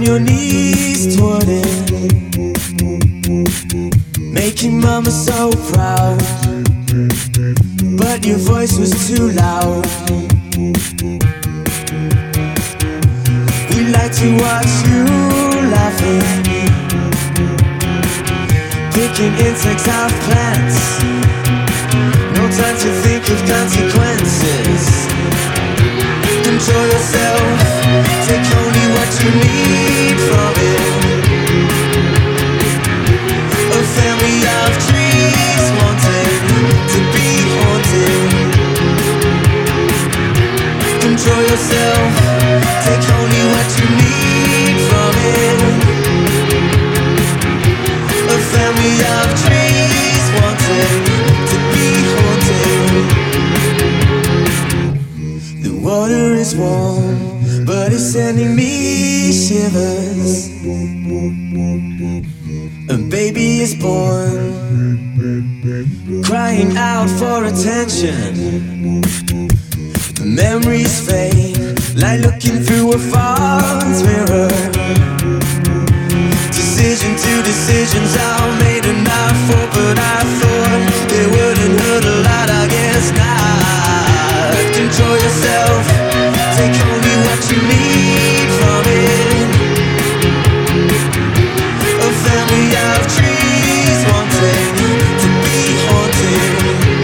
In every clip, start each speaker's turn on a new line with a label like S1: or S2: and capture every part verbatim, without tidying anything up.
S1: your knees toward it, making mama so proud, but your voice was too loud. We like to watch you laughing, picking insects off plants. No time to think of consequences. Control yourself, take only what you need from it. A family of trees wanting to be haunted. Control yourself, take only what you need from it. A family of trees wanting to be haunted. The water is warm, but it's sending me shivers. A baby is born, crying out for attention. The memories fade, like looking through a false mirror. Decision to decisions I made enough for, but I thought it wouldn't hurt a lot, I guess not. Control yourself, take only what you need from it. A family of trees wanting to be haunted.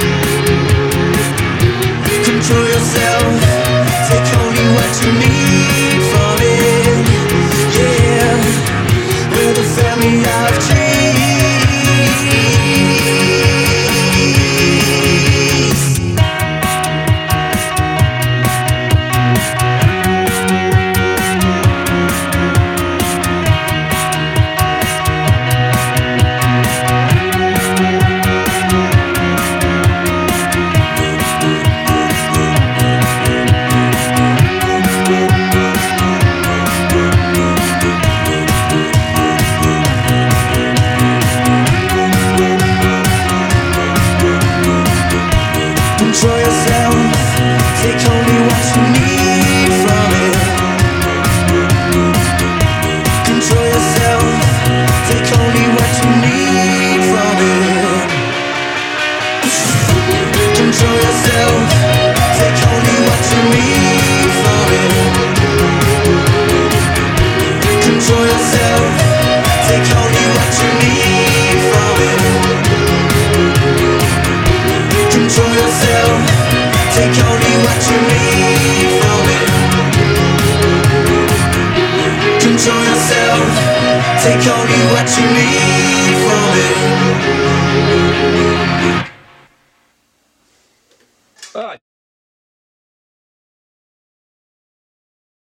S1: Control yourself, take only what you need from it. Yeah, we're the family of trees. Control yourself, take only what you need from it. Control yourself, take only what you need from it. Control yourself, take only what you need from it. Control yourself, take only what you need from it. Control yourself, take only what you need from it. Control yourself, take only what you need from it.
S2: Ah.